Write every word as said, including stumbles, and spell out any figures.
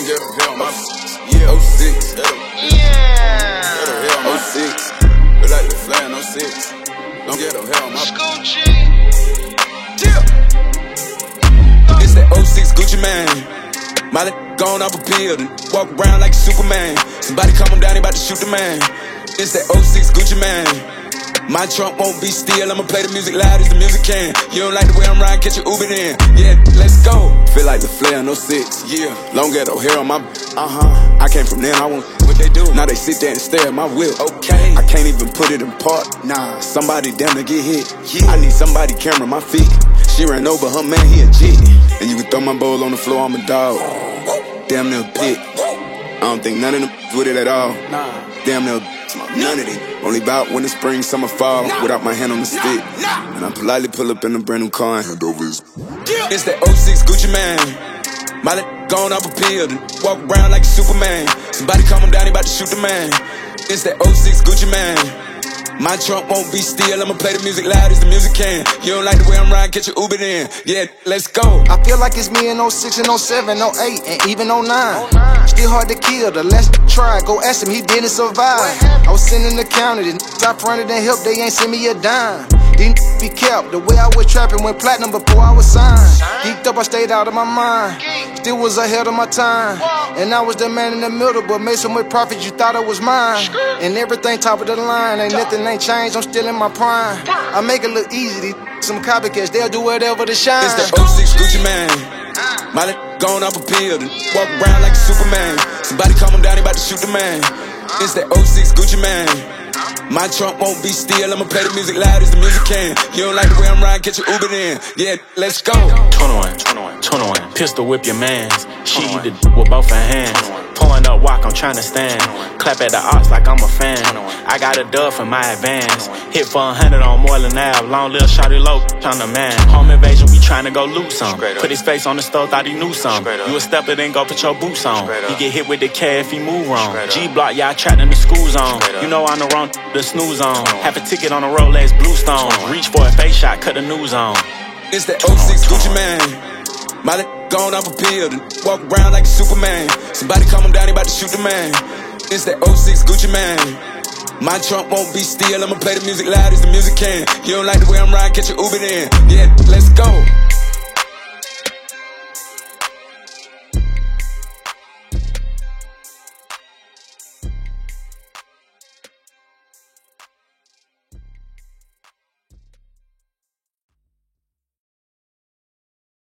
Don't get a hell, my yeah, oh six. Yeah. Get a hell, my six. Feel like the flying oh six. Don't get a hell, my Gucci. yeah. It's that oh six Gucci man. My gone off a pill and walk around like Superman. Somebody calm him down, he about to shoot the man. It's that oh six Gucci man. My trunk won't be still, I'ma play the music loud as the music can. You don't like the way I'm riding, catch your Uber in. Yeah, let's go. Feel like the flare on oh six. Yeah, long ghetto hair on my uh-huh. I came from there, I want what they do. Now they sit there and stare at my whip. Okay, I can't even put it in park. Nah, somebody damn to get hit. Yeah. I need somebody camera my feet. She ran over her man, he a G. And you can throw my bowl on the floor, I'm a dog. Damn near a pit. I don't think none of them with it at all. Nah. Damn near none of it. Only bout when the spring, summer, fall. Without my hand on the stick. And I politely pull up in a brand new car and hand over his. It's that oh six Gucci man. My gone off a pill and walk around like a Superman. Somebody calm him down, he about to shoot the man. It's that oh six Gucci man. My trunk won't be still, I'ma play the music loud as the music can. You don't like the way I'm riding, catch your Uber in. Yeah, let's go. I feel like it's me in oh six and oh seven, oh eight, and even oh nine. Still hard to kill, the last try, go ask him, he didn't survive. I was sitting in the county, the top fronted and help, they ain't send me a dime. These be kept, the way I was trapping went platinum before I was signed. Geeked up, I stayed out of my mind, still was ahead of my time. And I was the man in the middle, but made so much profit you thought it was mine. And everything top of the line, ain't nothing ain't changed, I'm still in my prime. I make it look easy, these some copycats, they'll do whatever to shine. It's the oh six Gucci man. My gone off a pill and walk around like a Superman. Somebody calm him down, he about to shoot the man. It's that oh six Gucci man. My trunk won't be still, I'ma play the music loud as the music can. You don't like the way I'm riding, catch your Uber in. Yeah, let's go. twenty-one, twenty-one, twenty-one. Pistol whip your mans. She eat the d with both her hands. Pulling up walk, I'm trying to stand. Clap at the ops like I'm a fan. I got a dub for my advance. Hit for a hundred on Moreland Ave. Long little shawty low, on the man. Home invasion, we trying to go loot some. Put his face on the stove, thought he knew some. You a stepper, then go put your boots on. He get hit with the K if he move wrong. G-block, y'all trapped in the school zone. You know I'm the wrong, the snooze on. Have a ticket on the Rolex Bluestone. Reach for a face shot, cut the news on. It's that oh six Gucci man. My gone off a pill and walk around like a Superman. Somebody calm him down, he about to shoot the man. It's that oh six Gucci man. My trunk won't be still, I'ma play the music loud as the music can. You don't like the way I'm riding, catch your Uber in. Yeah, let's go.